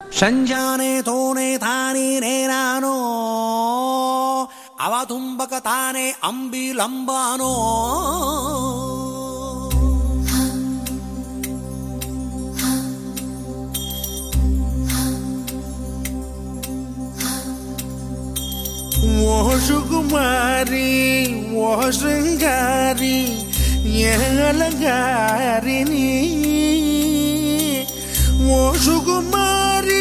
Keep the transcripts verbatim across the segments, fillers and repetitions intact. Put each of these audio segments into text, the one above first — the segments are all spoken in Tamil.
ಸಂಜಾನೆ ತೋನೆ ತಾನೇ ನಾನೋ ಅವ ತುಂಬಕ ತಾನೆ ಅಂಬಿಲಂಬಾನೋ ಓ ಸುಕುಮಾರಿ ಓ ಶೃಂಗಾರಿ ಅಲಂಗಾರಿಣಿ ಓ ಸುಕುಮಾರಿ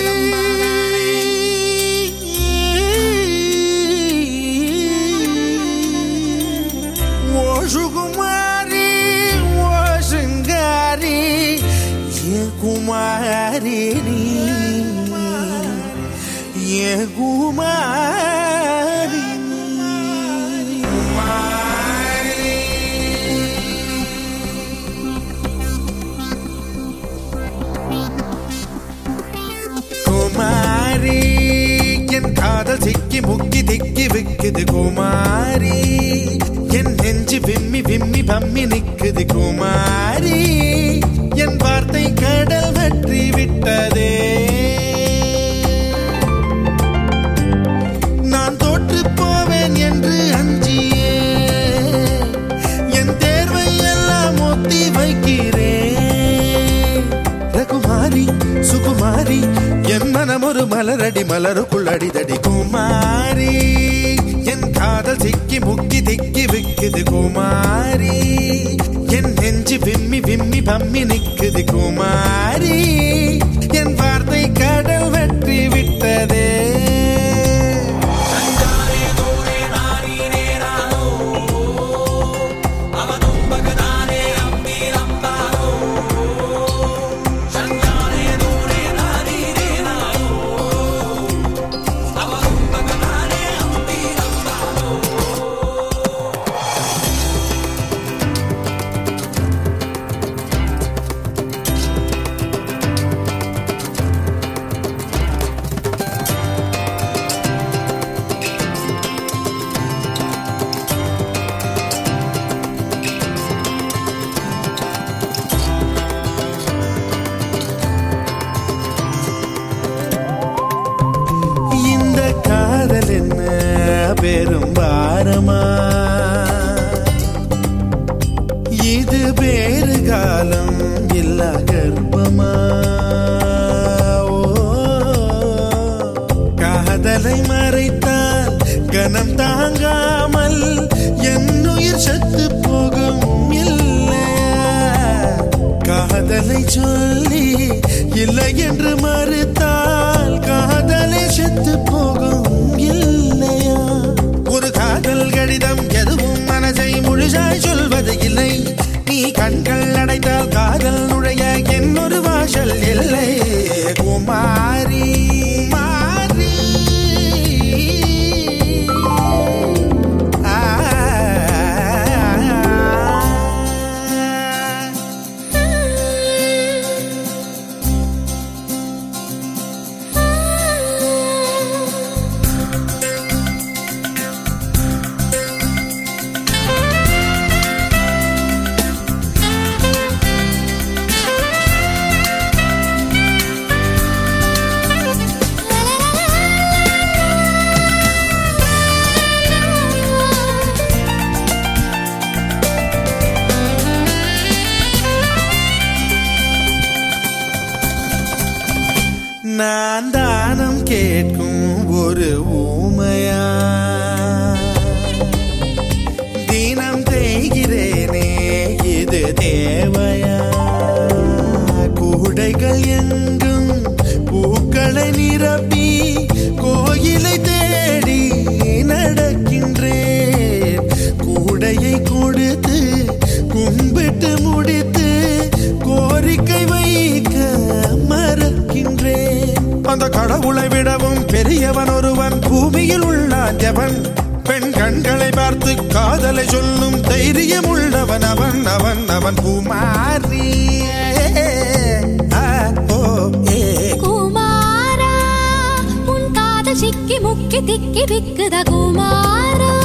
ಓ ಸುಕುಮಾರಿ ಓ ಶೃಂಗಾರಿ ಕುಮಾರಿಣಿ ಕುಮಾರಿ குமாரி என் காதல் சிக்கி முக்கி திக்கி விக்குது குமாரி என் நெஞ்சு விம்மி விம்மி பம்மி நிக்குது குமாரி என் வார்த்தை கடல் வற்றி விட்டதே நான் தோற்று போவேன் என்று அஞ்சியே என் தேர்வை எல்லாம் ஒத்தி வைக்கிறேன் ரகுமாரி சுகுமாரி என் மனம் ஒரு மலரடி மலருக்குள் அடிதடி குமாரி என் காதல் சிக்கி முக்கி திக்கி விக்குது குமாரி என் நெஞ்சு விம்மி விம்மி பம்மி நிக்குது குமாரி என் வார்த்தை கடல் வெற்றி விட்டதே காதல் என்ன பெரும் பாரமா இது வேறு காலம் இல்ல கர்ப்பமா ஓ காதலை மறைத்தால் கனம் தாங்காமல் என் உயிர் செத்து போகும் இல்லையா காதலை சொல்லி இல்லை என்று மறுத்தால் காதலை செத்து போகும் இல்லையா ஒரு காதல் கடிதம் எதுவும் மனசை முழுசாய் சொல்வது இல்லை நீ கண்கள் அடைத்தால் காதல் நுழைய என்னொரு வாசல் இல்லை குமாரி மாறி நான் தானம் கேட்கும் ஒரு ஊமையா தினம் தேய்கிறேனே இது தேவையா கூடைகள் எங்கும் பூக்களை நிரப்பி கோயிலை தேடி நடக்கின்றேன் கூடையை கொடுத்து கும்பிட்டு முடித்து கோரிக்கை வைக்க மறக்கின்றேன் அந்த கடவுளை விடவும் பெரியவன் ஒருவன் பூமியில் உள்ளான் எவன் பெண் கண்களை பார்த்து காதலை சொல்லும் தைரியம் உள்ளவன் அவன் அவன் அவன் குமாரி குமாரா உன் காதல் சிக்கி முக்கி திக்கி விக்குத குமாரா